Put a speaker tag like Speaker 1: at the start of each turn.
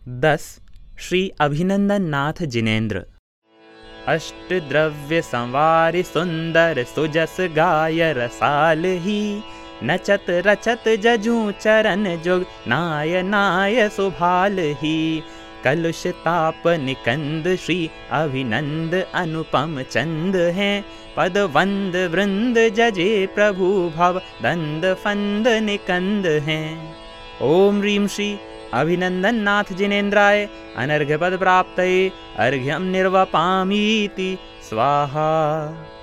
Speaker 1: 10 श्री अभिनंदन नाथ जिनेन्द्र। अष्टद्रव्य संवारि सुंदर सुजस गाय रसाल ही, नचत रचत जजू चरण जुग नाय नाय सुभाल ही। कलुष ताप निकंद श्री अभिनंद अनुपम चंद हैं, पद वंद वृंद जजे प्रभु भव दंद फंद निकंद हैं। ओम ह्रीं श्री अभिनंदन नाथ जिनेन्द्राय अनर्घ्य पद प्राप्तये अर्घ्यं निर्वपामीति स्वाहा।